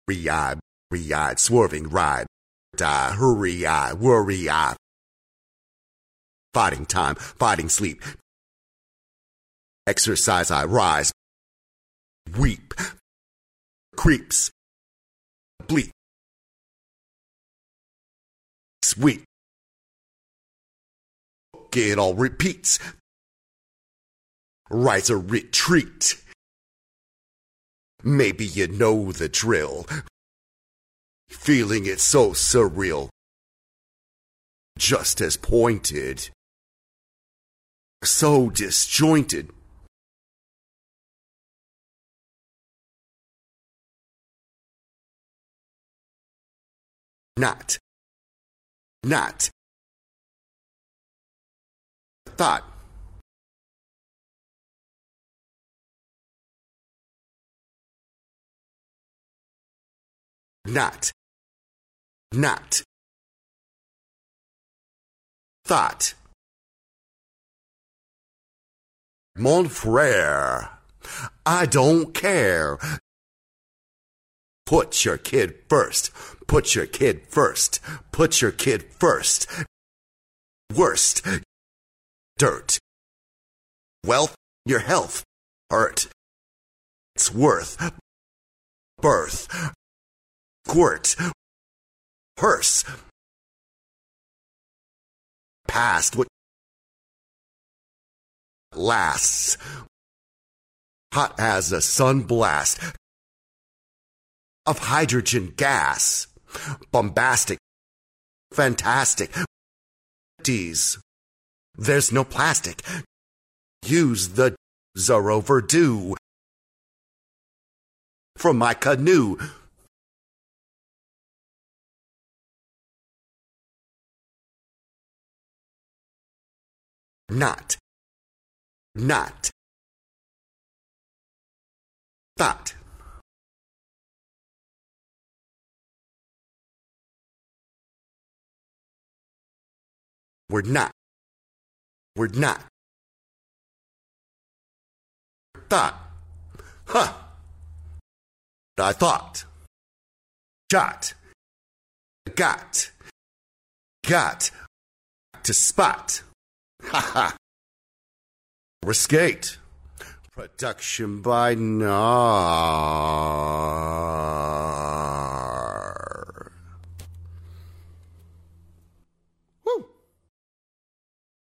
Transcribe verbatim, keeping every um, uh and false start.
Hurry-eyed, hurry-eyed, swerving ride. Die, hurry-eyed, worry-eyed. Fighting time, fighting sleep. Exercise I rise. Weep. Creeps. Bleep. Sweet. It all repeats. Rise or retreat. Maybe you know the drill. Feeling it so surreal. Just as pointed. So disjointed. Not. Not. Thought. Not. Not. Thought. Mon frere, I don't care. Put your kid first. Put your kid first. Put your kid first. Worst. Dirt. Wealth, your health. Hurt. It's worth. Birth. Squirt. Purse. Past what lasts. Hot as a sun blast of hydrogen gas. Bombastic. Fantastic. D's. There's no plastic. Use the D's are overdue. From my canoe. Not. Not. Thought. We're not. We're not. Thought. Huh. I thought. Shot. Got. Got. To spot. Ha ha. Riscate. Production by Nah.